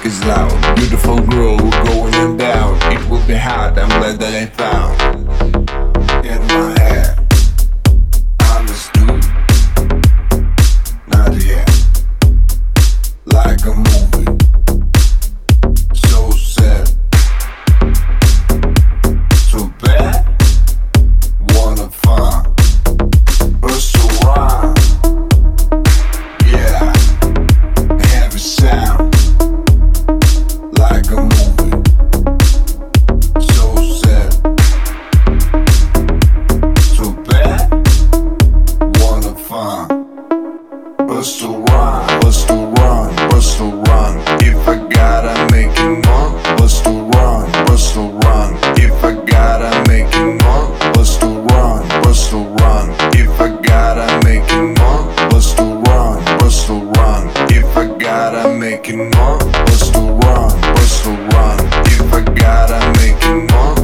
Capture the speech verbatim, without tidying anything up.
is loud. Beautiful girl, we're going and down. It will be hard, I'm glad that I found. In my head, understood. Not yet. Like a movie. So sad. So bad. Wanna find us around. Yeah. Heavy sound. Like a movie. So sad. So bad. Wanna find us to run, us to run, us to run. If I gotta make it more, us to run, us to run. If I gotta make it more, us to run, us to run. If I gotta make it more, us to run, us to run. If I gotta make it more, us to run, us to run. If I gotta make it more.